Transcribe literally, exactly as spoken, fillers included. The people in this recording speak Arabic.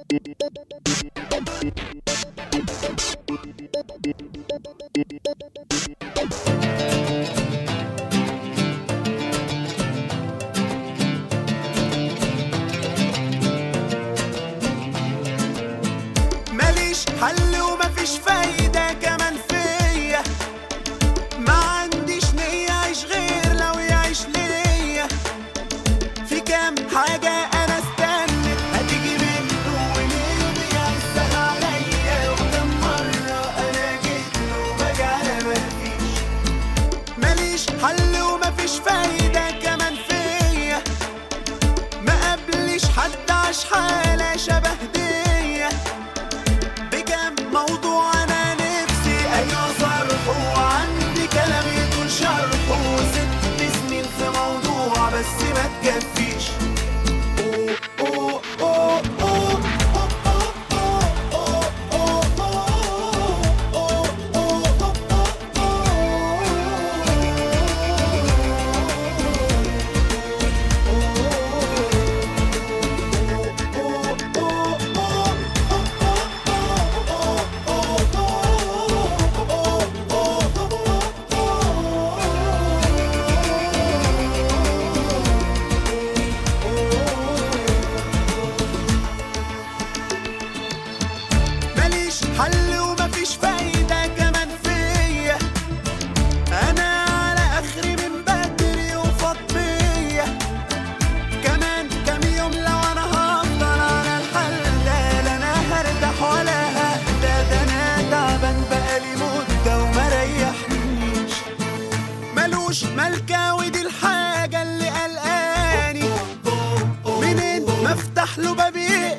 ماليش حل ومفيش فايدة كمان فيا، ما عنديش نية أعيش غير لو يعيش ليا. في كام حاجة أنا استنت هتيجي منه وليه بيعزها عليا، وكم مرة أنا جيت له بجعل مفيش. ماليش حل ومفيش فايدة كمان فيا، ما قبليش حد عاش حالة شبه ديا. بكام موضوع أنا نفسي أيوة صرحه، وعندي كلام يطول شرحه، وست سنين في موضوع بس ما تكفيش. أوه أوه أوه ماليش حل ومفيش فايدة كمان فيا، أنا على آخري من بدري وفاض بيا. كمان كام يوم لو أنا هفضل على الحال ده، لا أنا هرتاح ولا ههدى، ده أنا تعبان بقالي مدة ومريحنيش. ملوش ملكة ودي الحاجة اللي قلقاني، منين ما افتح له باب